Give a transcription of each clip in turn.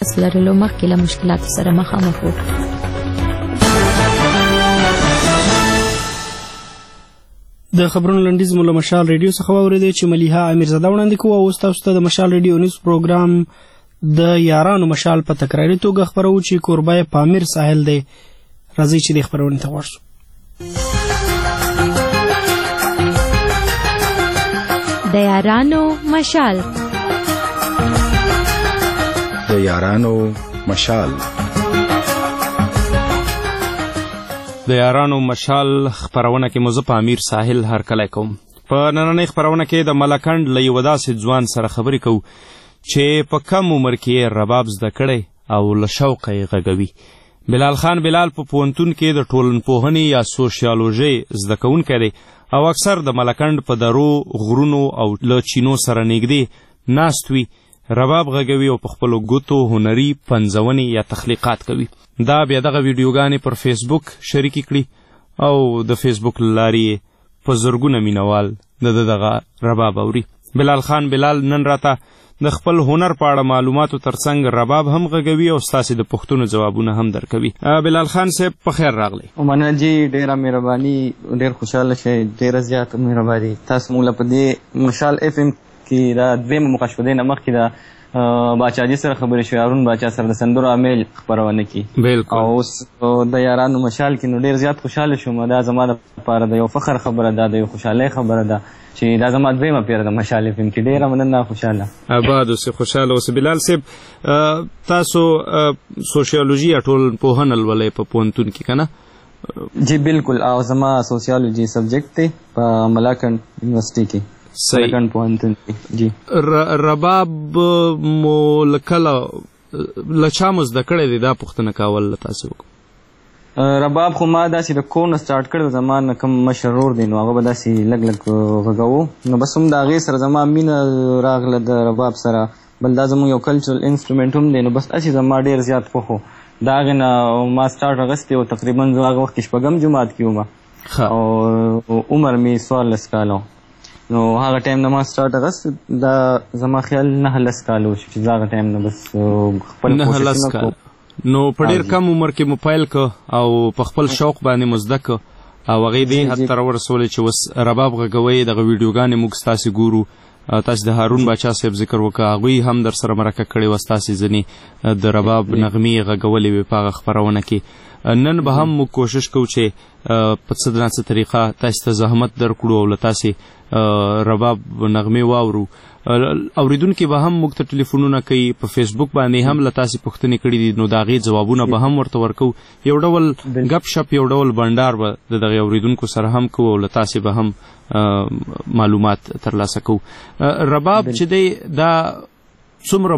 احساس لرلو مخکې له مشکلاتو سره مخامخ وو. د خبرونو لنډیز مو له مشال ریډیو څخه واورېدی چې ملیحه امیرزاده وړاندې کوو او اوس تاسو ته د مشال ریډیو نیوز پروګرام د یارانو مشال په تکراري توګه خپروو چې کوربه یې پامیر ساحل دی. راځئ چې دې خپرونې ته ورشو. د یارانو مشال. د یارانو مشال. د یارانو مشال خپرونه کې مو زه په امیر ساحل هرکلی کوم. په نننۍ خپرونه کې د ملکنډ له یوه داسې ځوان سره خبرې کوو چې په کم عمر کې یې رباب زده کړی او له شوقه یې غږوي. بلال خان بلال په پوهنتون کې د ټولنپوهنې یا سوشیالوژۍ زده کوونکی دی او اکثر د ملکنډ په درو غرونو او له چینو سره نږدې ناست وي، رباب غږوي او په خپلو ګوتو هنري پنځونې یا تخلیقات کوي. دا بیا دغه ویډیوګانې پر فیسبوک شریکې کړي او د فیسبوک له لارې په زرګونه مینوال دغه رباب اوري. بلال خان بلال نن راته د خپل هنر په اړه معلوماتو ترڅنګ رباب هم غږوي او ستاسې د پوښتنو ځوابونه هم درکوي. بلال خان صاحب په خیر راغلی. مننه جی، ډېره مهرباني، ډېر خوشحاله شئ، ډېره زیاته مهرباني. تاسو موږ له په دې مشال اف ام کې دا دویمه موقع شوه، دې نه مخکې د باچاجي سره خبرې شوې، هارون باچا سره د سندرو امیل خپرونه کې. بالکل. او اوس د یارانو مشال کې نو ډېر زیات خوشحاله شوم. دا زما لپاره د یو فخر خبره ده، د یو خوشحالۍ خبره ده چې دا زما دویمه پیره د مشال اف ام کې. ډېره مننه، خوشحاله. آباد اوسئ، خوشحاله اوسئ. بلال صاحب، تاسو سوشیالوژي یا ټولنپوهنه لولئ په پوهنتون کې که نه؟ جی بالکل. او زما سوشیالوجي سبجیکټ دی په ملاکنډ یونیورسټي کې. صحیح. جی. رباب مو لکله له چا مو زده کړی دی؟ دا پوښتنه کول له تاسې وکړو. رباب خو ما داسې د کور نه سټارټ کړی، زما نه کوم مشر ورور دی نو هغه به داسې لږ لږ غږوو، نو بس هم د هغې سره زما مینه راغله د رباب سره. بل دا زموږ یو کلچرل انسټرومنټ هم دی، نو بس داسې زما ډېر زیات خوښ و. د هغې نه ما سټارټ اخیستی و، تقریبا زه هغه وخت کې شپږم جماعت کې وم او عمر مې 14 کاله، نو هغه ټایم نه ما سټارټ اخیست. دا زما خیال 9 کاله وشو چې هغه ټایم نه بس خپل کوششونه کوم. نو په ډېر کم عمر کې مو پیل که او په خپل شوق باندې مو زده که او هغې دې حد ته راورسولې چې اوس رباب غږوئ. دغه ویډیوګانې موږ ستاسې ګورو. تاسې د هارون باچا صاحب ذکر وکړه، هغوی هم در سره مرکه کړې وه، ستاسې ځینې د رباب نغمې غږولې وې په هغه خپرونه کې. نن به هم موږ کوشش کوو چې په څه نه څه طریقه تاسې ته زحمت درکړو او له تاسې رباب نغمې واورو. اوریدونکي به هم موږ ته ټلیفونونه کوي، په فیسبوک باندې هم له تاسې پوښتنې کړي دي، نو د هغې ځوابونه به هم ورته ورکوو. یو ډول ګپ شپ، یو ډول بنډار به د دغې اوریدونکو سره هم کوو او له تاسې به هم معلومات ترلاسه کوو. رباب چې دی دا څومره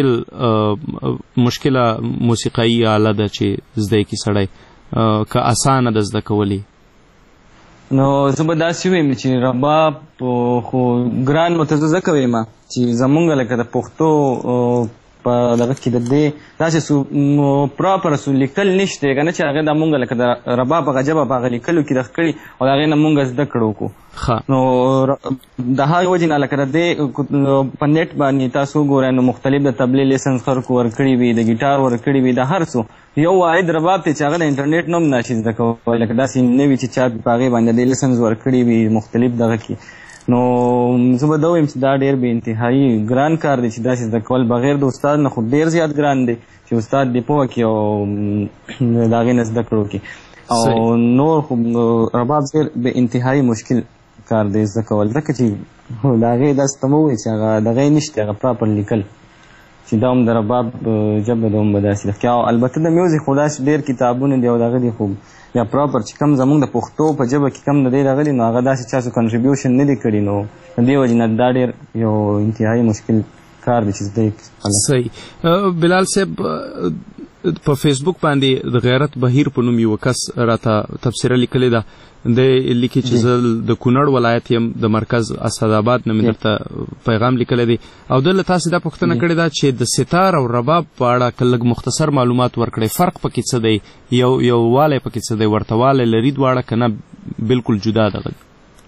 مشکله موسیقایي آله ده چې زده یې کي سړی، که اسانه ده زده کولی؟ نو زه به داسې ویم چې رباب خو ګران مته زه ځکه ویم چې زمونږ لکه د پښتو په دغه کې د دې داسې پراپر لیکل نشته که نه چې هغې د مونږ لکه د رباب هغه ژبه په هغه لیکلو کې دغه کړي او د هغې نه مونږ زده کړو کو. نو د هغې وجې نه لکه د دې په نیټ باندې تاسو وګورئ نو مختلف د طبلې لیسنس خلکو ورکړي وي، د ګیټار ورکړي وي، د هر څه یو واحد رباب دی چې هغه د انټرنیټ نه هم نشي زده کولی، لکه داسې نه وي چې چا په هغې باندې د لیسنس ورکړي وي مختلف دغه کې. نو زه به دا ویم چې دا ډېر بې انتهایي ګران کار دی چې داسې زده کول بغیر د استاد نه خو ډېر زیات ګران دی چې استاد دې پوهه کړي او د هغې نه زده کړو کړي. او نور خو رباب ډېر بې انتهایي مشکل کار دی زده کول، ځکه چې د هغې داسې ته مه ووایي چې هغه د هغې نشته هغه پراپر لیکل چې دا هم د رباب ژبه ده هم به داسې ده. او البته د میوزیک خو داسې ډېر کتابونه دي او د هغه دي خو یا پراپر چې کوم زمونږ د پښتو په ژبه کې کم د دی راغلي نو هغه داسې چاسو کنټریبیوشن نه دی کړي، نو د دې وجې نه دا ډېر یو انتهایي مشکل کار دی چې زده یې. صحیح. بلال صاحب، په فیسبوک باندې د غیرت بهیر په نوم یو کس راته تبصره لیکلې ده. د لیکي چې زه د کونړ ولایت یم، د مرکز اسداباد نه مې درته پیغام لیکلی دی او ده له تاسې دا پوښتنه کړې ده چې د ستار او رباب په اړه که لږ مختصر معلومات ورکړئ، فرق پکې څه دی، یو والی پکې څه دی، ورته والی لري دواړه که نه بالکل جدا دغه؟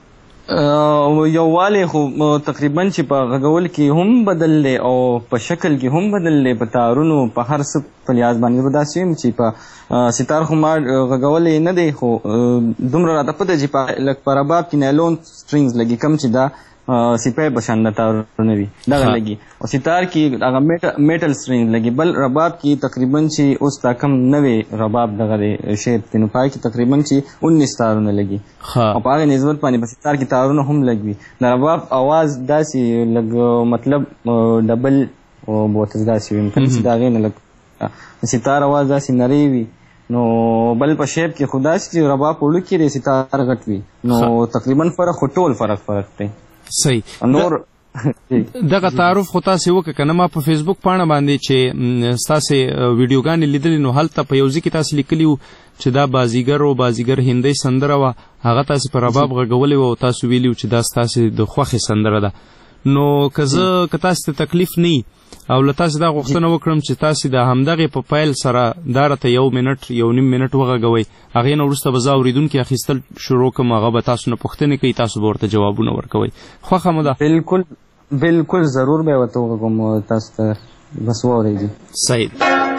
یووالی خو تقریبا چې په غږول کې هم بدل دی او په شکل کې هم بدل دی، په تارونو په هر څه په لحاظ باندې به داسې ویم چې په ستار خو ما غږولی نه دی، خو دومره راته پته چې لږ په رباب کې نایلون سټرینګز لګي، کم چې دا سپای په شان د تارونه وي دغه لګي، او ستار کې هغه میټل سټرینګ لګي، بل رباب کې تقریبا چې اوس دا کم نوی رباب دغه شیپ دی، نو پای کې تقریبا چې 19 تارونه لګي او په هغې نسبت باندې په ستار کې تارونه هم لږ وي. د رباب اواز داسې لږ مطلب ډبل بوتل داسې وي، امکان چې د هغې نه لږ د ستار اواز داسې نری وي، نو بل په شیپ کې خو داسې چې رباب په وړو کې د ستار غټ وي، نو تقریبا فرق خو ټول فرق دی. صحیح. نور دغه تعارف خو تاسې وکړه که نه، ما په فیسبوک پاڼه باندې چې ستاسې ویډیوګانې لیدلې نو هلته په یو ځای کې تاسې لیکلي وو چې دا بازیګر و بازیګر هندۍ سندره وه، هغه تاسې په رباب غږولې وه او تاسو ویلي وو چې دا ستاسې د خوښې سندره ده. نو که تاسې ته تکلیف نه وي او له تاسې دا غوښتنه وکړم چې تاسې د همدغې په پیل سره دا راته 1 منټ 1.5 منټ وغږوئ، هغې نه وروسته به زه اورېدونکي اخیستل شروع کړم، هغه به تاسو نه پوښتنې کوي، تاسو به ورته جوابونه ورکوئ. خوښه مو ده؟ بالکل ضرور به یې ورته وغږوم، تاسو ته بس واورېږي. صحیح.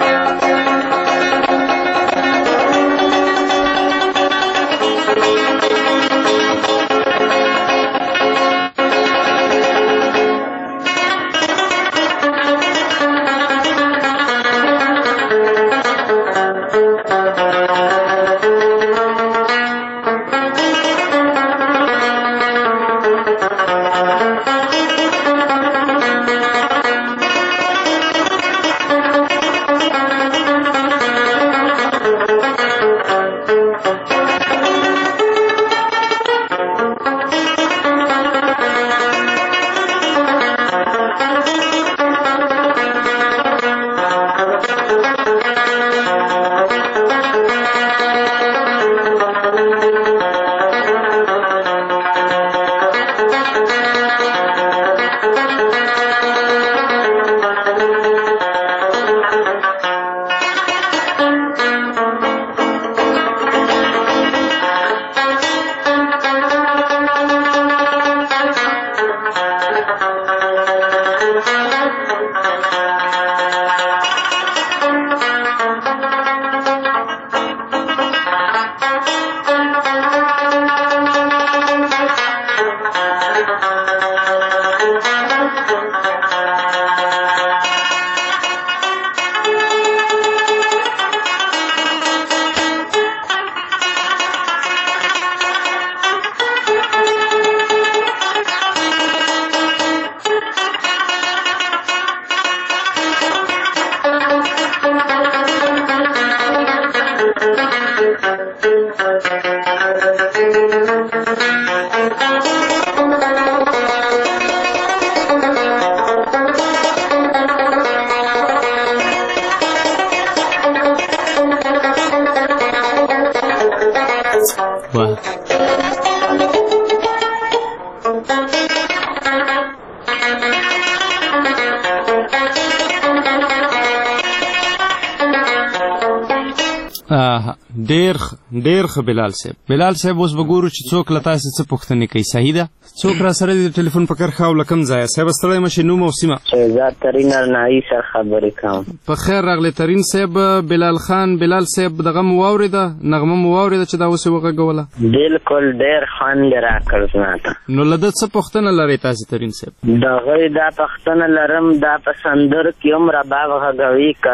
ډېر ښه بلال صاحب اوس به ګورو چې څوک له تاسې څه پوښتنې کوي. صحیح ده؟ څوک را سره د ټلیفون په کرښه او له کوم ځایه؟ صاحب ستړی مه شئ، نوم او سیمه. شهزاد ترین ارنایي سره خبرې کوم. په خیر راغلی ترین صاحب. بلال صاحب دغه مو واورېده، نغمه مو واورېده چې دا اوس یې وغږوله؟ بالکل ډېر خوند یې راکړ زما ته. نو له ده څه پوښتنه لرئ تاسې ترین صاحب؟ د هغوی دا پوښتنه لرم، دا په سندرو کې هم رباب غږوي که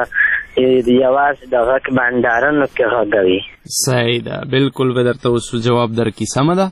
یوازې د غږ بنډارونو کې غږوي؟ صحیح ده، بالکل به درته اوس جواب درکړي. سمه ده؟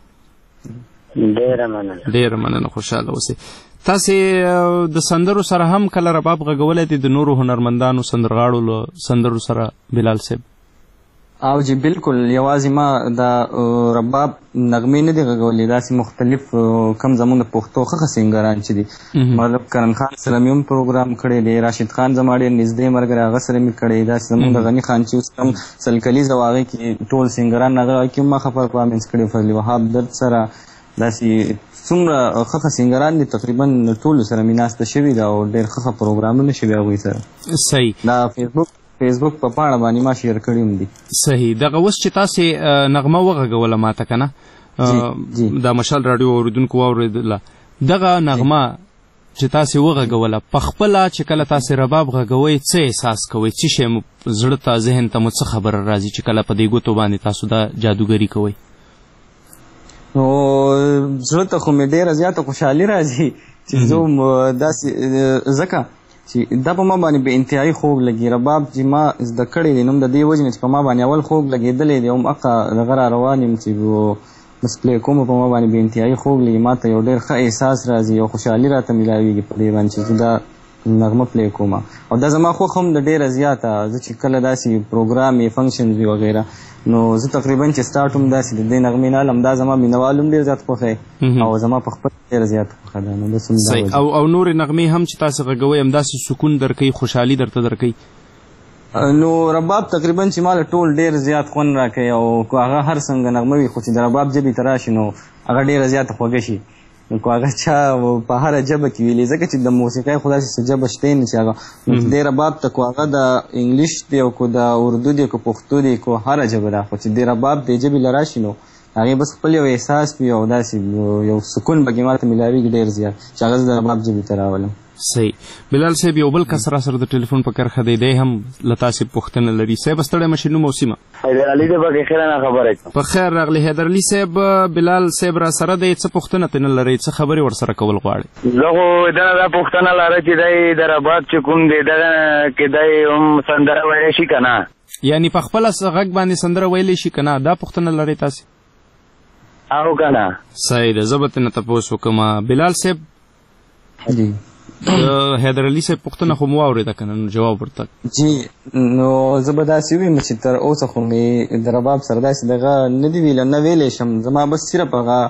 ډېره مننه، خوشحاله اوسئ. تاسې د سندرو سره هم کله رباب غږولی دی د نورو هنرمندانو سندرغاړو له سندرو سره بلال صاحب؟ او جی بالکل، یوازې ما د رباب نغمې نه دي غږولې، داسې مختلف کم زموږ د پښتو ښه سینګران چې دي، مطلب کرن خان سره مې هم پروګرام کړی دی، راشد خان زما ډېر نږدې ملګری، هغه سره مې کړی، داسې زموږ د غني خان چې اوس هم سلکلیز او هغې کې ټول سینګران هغه کې هم ما ښه پرفارمنس کړی، فضل وهاب درد سره، داسې څومره ښه سینګران دي تقریبا ټولو سره مې ناسته شوې ده او ډېر ښه پروګرامونه شوي هغوی سره. صحیح. دا فیسبوک په پاڼه باندې ما شیر کړي هم دي. صحیح. دغه اوس چې تاسې نغمه وغږوله ماته که نه، د مشال رادیو اوریدونکو واورېدله دغه نغمه چې تاسې وغږوله په خپله چې کله تاسې رباب غږوئ څه احساس کوئ څه شی مو زړه ته ذهن ته مو څه خبره راځي چې کله په دې ګوتو باندې تاسو دا جادوګري کوئ؟ نو زړه ته خو مې ډېره زیاته خوشحالي راځي چې زه داسې ځکه چې دا په ما باندې بې انتهایي خوږ لګي. رباب چې ما زده کړی دی نو د دې وجې نه چې په ما باندې اول خوږ لګېدلی دی هماغه دغه را روان یم چې بس پلی کوم په ما باندې بې انتهایي خوږ لګي. ما ته یو ډېر ښه احساس راځي یو خوشحالي راته میلاویږي په دې باندې چې زه دا نغمه پلی کوم او دا زما خوښ هم د ډېره زیاته. زه چې کله داسې پروګرام یې فنکشن وي وغیره نو زه تقریبا چې سټارټ هم داسې د دې نغمې نه الم دا زما مینوال هم ډېر زیات خوښی او زما په خپل ډېره زیاته خوښه ده. نو بس همدا او نورې نغمې هم چې تاسې غږوئ همداسې سکون درکوي خوشحالي درته درکوي؟ نو رباب تقریبا چې مال ټول ډیر زیات خوند راکوي او هغه هر څنګه نغمه وي خو چې د رباب ژبې ته راشي نو هغه ډیره زیاته خوږه شي. نو که هغه چا په هره ژبه کې ویلي ځکه چې د موسیقۍ خو داسې څه ژبه شته نه چې هغه دې رباب ته که هغه د انګلیش دی او که د اردو دی که پښتو دی که هره ژبه ده خو چې دې رباب دې ژبې له راشي نو هغې بس خپل یو احساس وي او داسې یو سکون پکې ماته میلاویږي ډېر زیات چې هغه زه د رباب ژبې ته راولم. صحیح. بلال صاحب یو بل کس را سره د ټلیفون په کرښه دی دی هم له تاسې پوښتنه لري. صاحب ستړی مه شئ نوم او سیمه. حیدرعلي دی په خیر نه خبره کوم. په خیر راغلی حیدرعلي صاحب. بلال صاحب را سره دی څه پوښتنه ترې نه لرئ څه خبرې ورسره کول غواړئ؟ زه خو دا پوښتنه لرم چې دی د رباب چې کوم دی دغه کې دی هم سندره ویلی شي که نه یعنې په خپله غږ باندې سندره ویلی شي که نه دا پوښتنه لرئ تاسې؟ او که نه. صحیح ده زه به ترې نه تپوس وکړم. بلال صاحب جی حیدرعلي صاحب پوښتنه خو مو واورېده که نه نو جواب ورته؟ جی نو زه به داسې ویم چې تر اوسه خو مې د رباب سره داسې دغه نه دي ویله نه ویلی شم. زما بس صرف هغه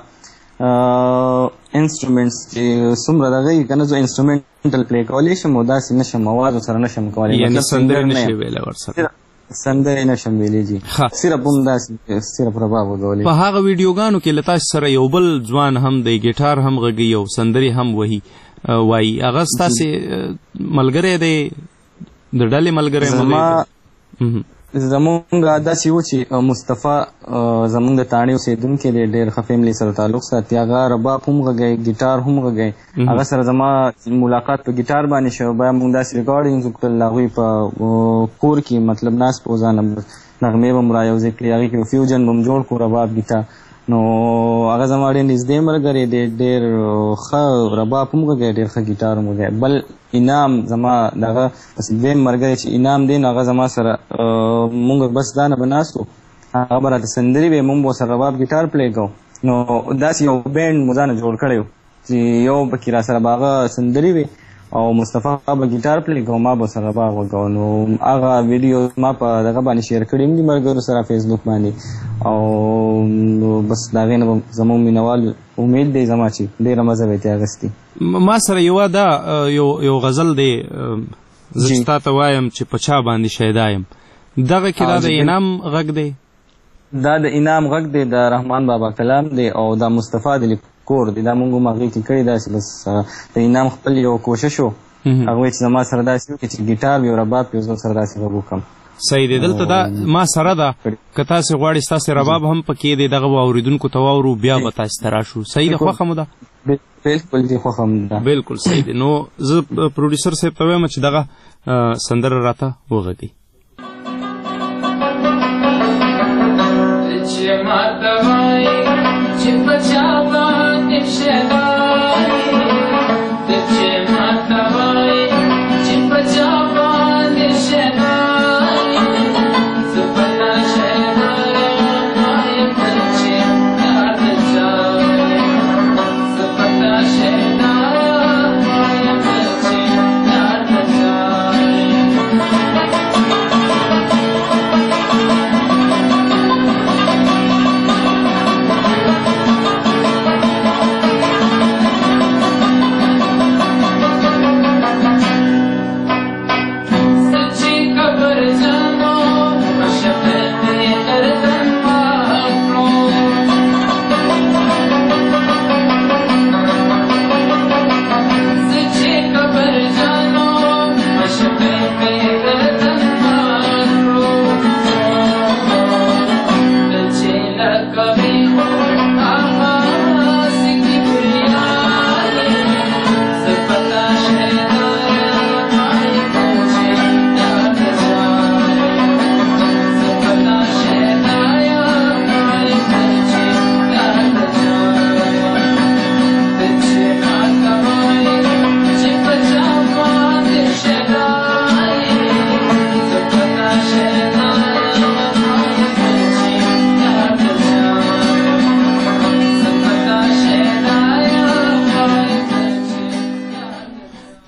انسټرومنټس چې څومره دغه وي که نه زه انسټرومنټل پلی کولی شم او داسې نه شم اوازو سره نه شم کولی یعنې سندرې نه شي ویلی ورسره؟ سندرې نه شم ویلی جی صرف هم داسې صرف رباب وګولی. په هغه ویډیوګانو کې له تاسې سره یو بل ځوان هم دی ګیټار هم غږوي او سندرې هم وهي وایي هغه ستاسې ملګری دی د ډلې ملګری؟ زمونږ داسې و چې مصطفی زمونږ د تاڼې اوسېدونکی دی ډېر ښه فیملي سره تعلق ساتي هغه رباب هم غږوي ګیټار هم غږوي هغه سره زما ملاقات په ګیټار باندې شو بیا موږ داسې ریکارډینګز وکړل هغوی په کور کې مطلب ناست په ځانه نغمې به مو را یوځای کړي هغې کې فیوجن به م جوړ کړو رباب ګیټار نو هغه زما ډېر نږدې ملګری دی ډېر ښه رباب هم غږوي ډېر ښه ګیټار هم غږوي. بل انعام زما دغه دویم ملګری چې انعام دی نو هغه زما سره مونږ بس دا نه به ناست وو هغه به راته سندرې وې مونږ به ورسره رباب ګیټار پلی کوو نو داسې یو بینډ مو ځانه جوړ کړی و چې یو پکې را سره به هغه سندرې وې او مصطفی به ګیټار پلی کوو ما به ورسره رباب وکړو نو هغه ویډیو ما په دغه باندې شیر کړي هم دي ملګرو سره فیسبوک باندې او بس د هغې نه به زموږ مینوال امید دی زما چې ډېره مزه به یې ترې اخیستې. ما سره یوه دا یو غزل دی زه چې تا ته وایم چې په چا باندې شیدا یم دغه کې دا د انعام غږ دی؟ دا د انعام غږ دی د رحمان بابا کلام دی او دا مصطفی د کور دی دا مونږ هم هغې کې کړي داسې بس د انعام خپل یو کوشش و هغه وایي چې زما سره داسې وکړي چې ګیټار وي او رباب وي زه سره داسې غږ وکړم. صحیح دی دلته دا ما سره ده که تاسې غواړئ ستاسې رباب هم پکې دی دغه به اورېدونکو ته واورو بیا به تاسې ته راشو. صحیح ده خوښه مو ده؟ بلکل دی خوښه مو ده. بلکل صحیح دی. نو زه پروډیوسر صاحب ته وایم چې دغه سندره راته وغږوي.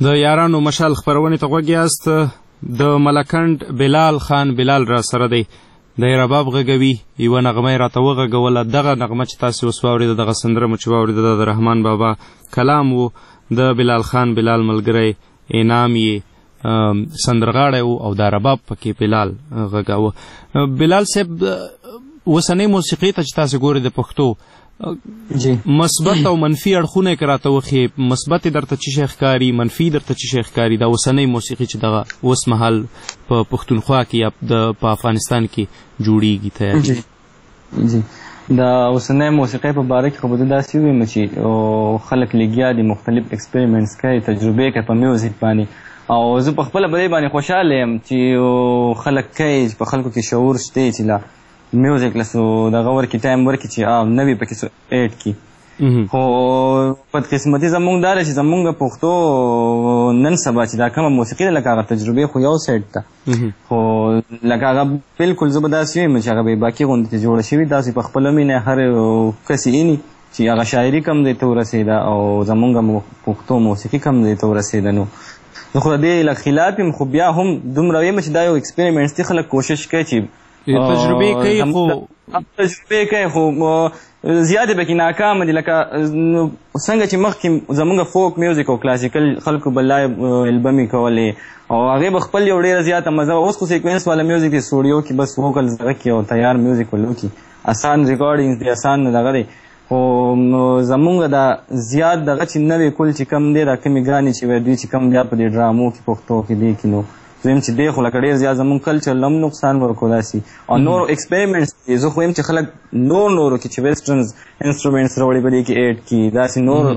د یارانو مشال خپرونې ته غوږ یاست. د ملکنډ بلال خان بلال را سره دی، د رباب غږوي. یوه نغمه یې راته وغږوله. دغه نغمه چې تاسې اوس واورېده، دغه سندره مو چې واورېده، د رحمان بابا کلام و. د بلال خان بلال ملګری انعام یې سندرغاړی و او دا رباب پکې بلال غږاوه. بلال صاحب، اوسنۍ موسیقي ته چې تاسې ګورئ د پښتو، مثبت او منفي اړخونه یې که راته وښیې، مثبت یې درته څه شی ښکاري، منفي درته څه شی ښکاري دا اوسنۍ موسیقي چې دغه اوس مهال په پښتونخوا کې یا په افغانستان کې جوړیږي تیارېږي؟ جی د اوسنۍ موسیقۍ په باره کې خو به زه داسې ووایم چې خلک لګیا دي، مختلف ایکسپریمنټس کوي، تجربې کوي په میوزیک باندې، او زه په خپله په دې باندې خوشحاله یم چې خلک کوي، چې په خلکو کې شعور شته چې لا میوزیک له دغه ورکړي، ټایم ورکړي چې نوي پکې ایډ کړي. خو بدقسمتي زمونږ دا ده چې زمونږ پښتو نن سبا چې دا کومه موسیقي ده، لکه هغه تجربې خو یو سایډ ته، خو لکه هغه بالکل زه به داسې وایم چې هغه بېباکي غوندې چې جوړه شوي، داسې په خپله مینه هر کس یې چې هغه شاعري کم دی ته ورسېده او زمونږ پښتو موسیقي کم دی ته ورسېده. نو زه خو د دې له خلاف یم، خو بیا هم دومره وایم چې دا یو ایکسپریمنټس دی، خلک کوشش کوي چې تجربې کوي، خو زیاتې پکې ناکامه دي. لکه څنګه چې مخکې زمونږ فوک میوزیک او کلاسیکل خلکو به لایو البمې کولې او هغې به خپل یو ډېره زیاته مزه. اوس خو سیکوینس والا میوزیک دی، سټوډیو کې بس ووکلز دغه کړي او تیار میوزیک ول وکړي، آسان ریکارډینګز دی، آسان دغه دی. خو زمونږ دا زیات دغه چې نوې کل چې کم دی، دا کمې ګرانې چې وایي دوی چې کم بیا په دې ډرامو کې پښتو کې دی کې، نو زه چې دی خو لکه ډېر زیات زمونږ کلچر له هم نقصان ورکو داسې. او نور ایکسپریمنټس دي، زه خو یم چې خلک نورو کې چې ویسټرنز انسټرومنټس راوړي په دې کې ایډ کړي، داسې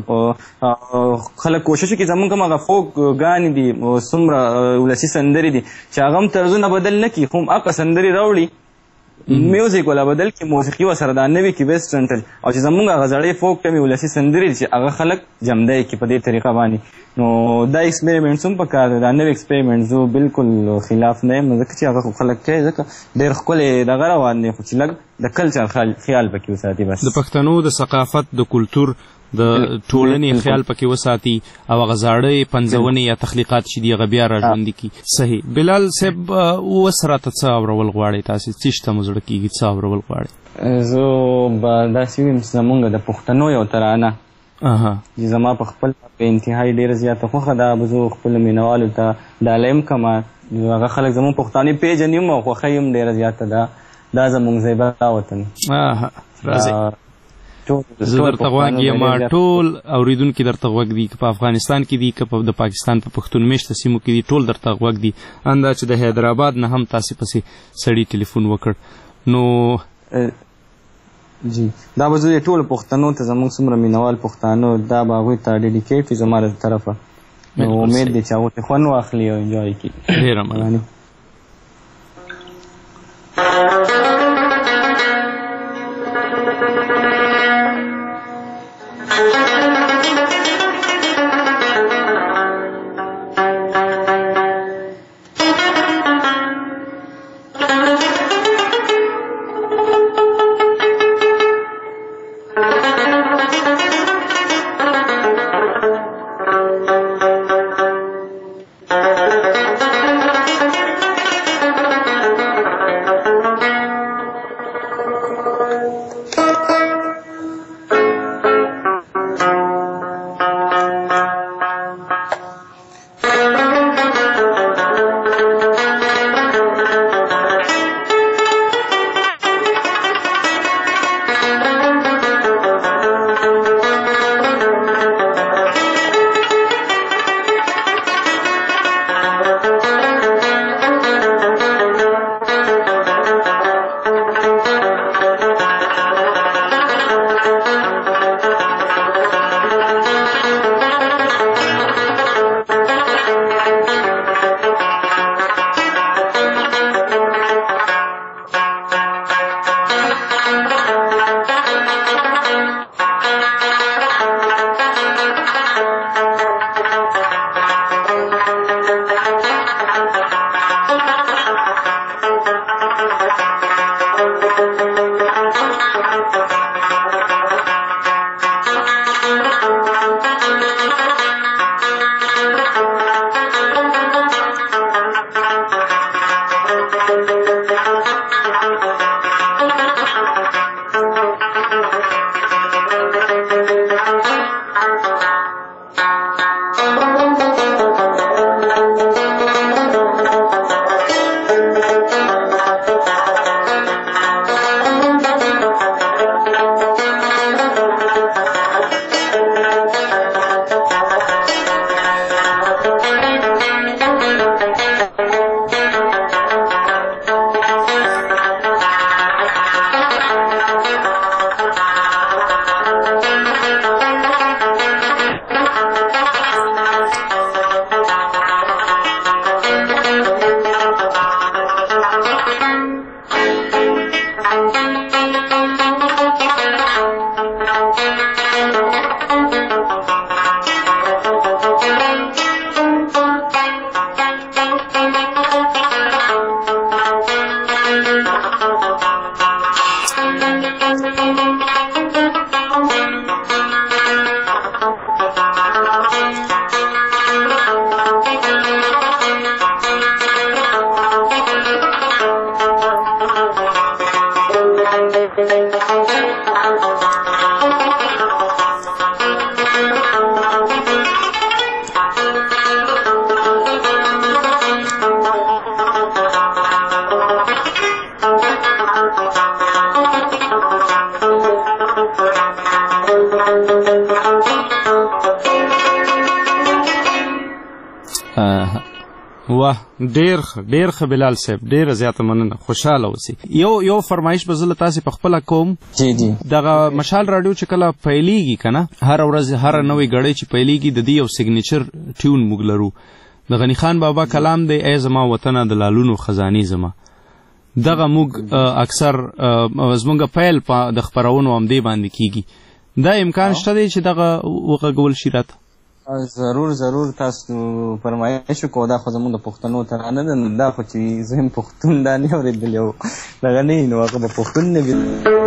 نور خلک کوشش وکړي زمونږ کوم هغه فوک ګانې دي، څومره ولسي سندرې دي چې هغه هم طرزونه بدل نه کړي، خو هم هغه سندرې راوړي، میوزیک ولا بدل کې، موسیقي ورسره دا نوي کې ویسټرن ټل، او چې زمونږ هغه زړې فوک کمې ولسي سندرې چې هغه خلک جمدی کړي په دې طریقه باندې. نو دا ایکسپریمنټس هم پکار دی، دا نوي ایکسپریمنټ زه بالکل خلاف نه یم، ځکه چې هغه خلک کوي، ځکه ډېر ښکلی دغه روان دی، خو چې لږ د کلچر خیال پکې وساتي، بس د پښتنو د ثقافت، د کلتور، د ټولنې خیال پکې وساتي او هغه زاړه پنځونې یا تخلیقات چې دي هغه بیا راژوندي کړي. صحیح. بلال صاحب، اوس راته څه اورول غواړئ تاسې؟ څه شته مو زړه کېږي، څه اورول غواړئ؟ زه به داسې ویم چې زمونږ د پښتنو یو ترانه چې زما په خپل په انتهایي ډېره زیاته خوښه ده، به زه خپلو مینهوالو ته ډالۍ هم کړم. هغه خلک زمونږ پښتانه پېژني هم او خوښوي هم ډېره زیاته ده. دا زمونږ زیبا وطن. راځئ، زه درته غوږ یم، ټول اورېدونکي درته غوږ دي، که په افغانستان کې دي، که د پاکستان په پښتون میشته سیمو کې دي، ټول درته غوږ دي. اندا چې د حیدرآباد نه هم تاسې پسې سړي ټلیفون وکړ نو جی دا به زه ټولو پښتنو ته، زموږ څومره مینهوال پښتانه، دا به هغوی ته ډیډیکیټ وي زما له طرفه. نو امید دی چې هغوی ترې خوند واخلي او انجوای کړي. ډېره مننه. واه ډېر ښه بلال صاحب، ډېره زیاته مننه، خوشحاله اوسئ. یو فرمایش به زه له تاسې په خپله کوم. جی دغه مشال راډیو چې کله پیلېږي که نه، هره ورځ هره نوې ګړۍ چې پیلېږي د دې یو سیګنیچر ټیون موږ لرو. د غني خان بابا کلام دی، ای زما وطنه د لالونو خزانې زما. دغه موږ اکثر زموږ پیل د خپرونو همدې باندې کېږي. دا امکان شته دی چې دغه وغږول شي راته؟ ضرور تاسو فرمایش وکړو. دا خو زموږ د پښتنو ترانه ده، نو دا خو چې زه هم پښتون دا نه اورېدلی او دغه نه وي، نو هغه به پښتون نه وي.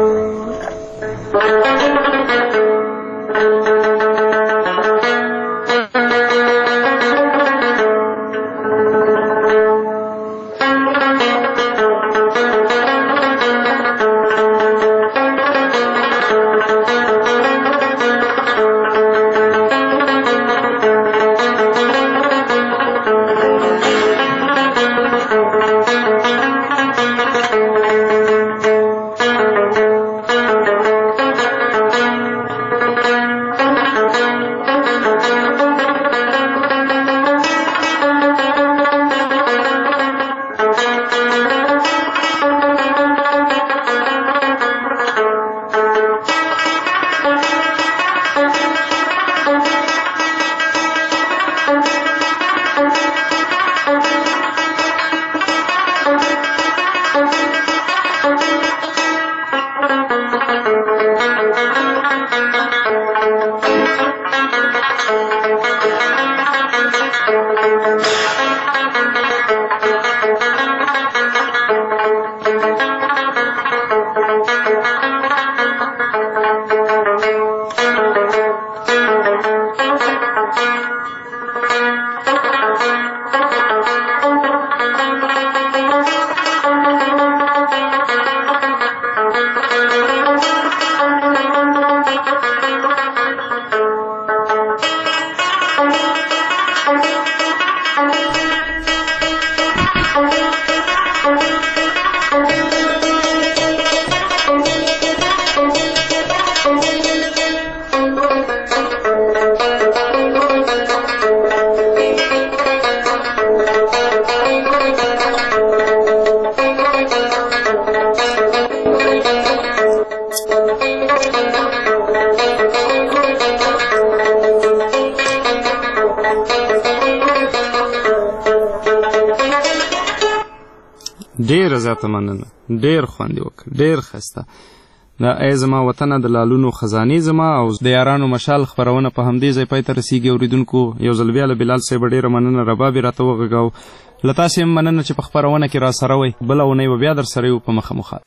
ډېره زیاته مننه، ډېر خوند یې وکړ، ډېر ښایسته. دا ای زما وطنه د لالونو خزانې زما او د یارانو مشال خپرونه په همدې ځای پای ته رسېږي. اورېدونکو یو ځل بیا له بلال صاحب ډېره مننه، رباب یې راته وغږاو. له تاسې هم مننه چې په خپرونه کې را سره وئ. بله اونۍ به بیا در سره یو په مخه مخه.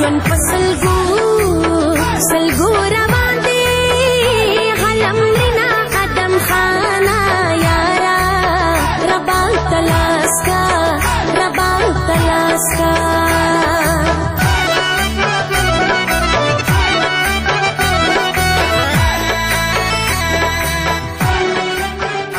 ژوند فصل